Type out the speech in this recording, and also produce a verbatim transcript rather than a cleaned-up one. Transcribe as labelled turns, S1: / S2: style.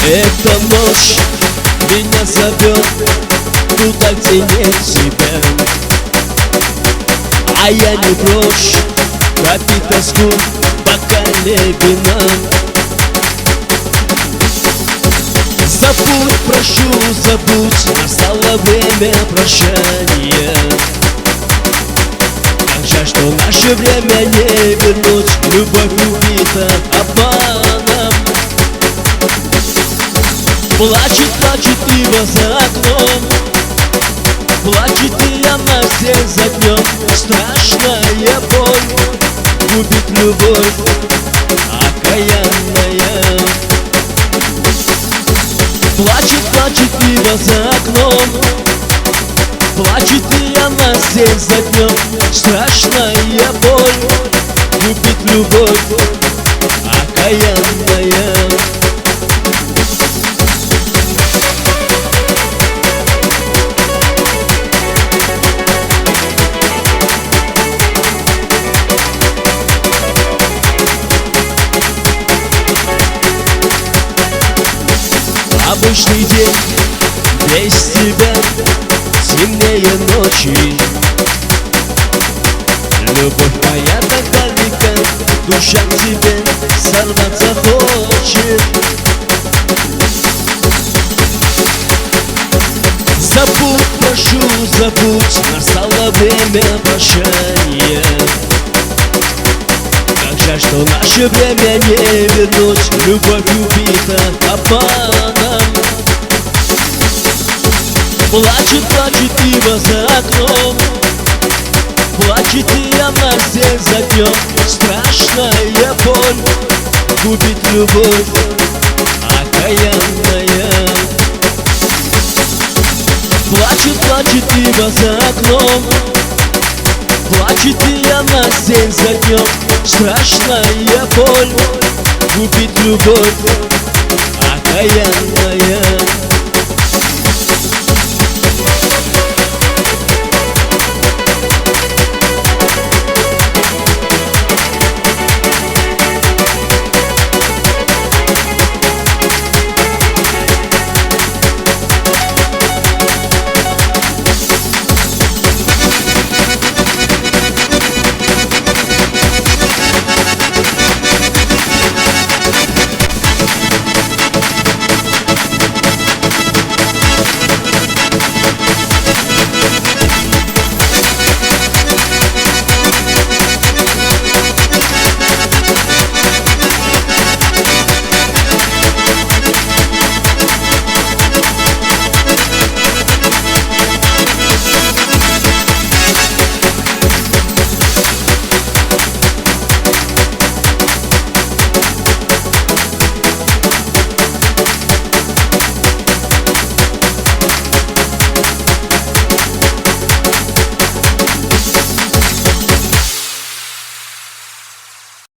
S1: Эта ночь меня зовет туда, где нет тебя, а я не прочь топить тоску в бокале вина. Забудь, прошу, забудь, настало время прощания. Как жаль, что наше время не вернуть, любовь убита обманом. Плачет, плачет ива за окном, плачет и она день за днем. Страшная боль губит любовь окаянная. Плачет, плачет ива за окном, плачет и она день за днем. Страшная боль губит любовь окаянная. Обычный день без тебя темнее ночи. Любовь моя так далека, душа к тебе сорваться хочет. Забудь, прошу, забудь, настало время прощания. Как жаль, что наше время не вернуть, любовь убита обманом. Плачет, плачет ива за окном, плачет и она день за днем. Страшная боль губит любовь окаянная. Плачет, плачет ива за окном, плачет и она день за днем. Страшная боль губит любовь окаянная.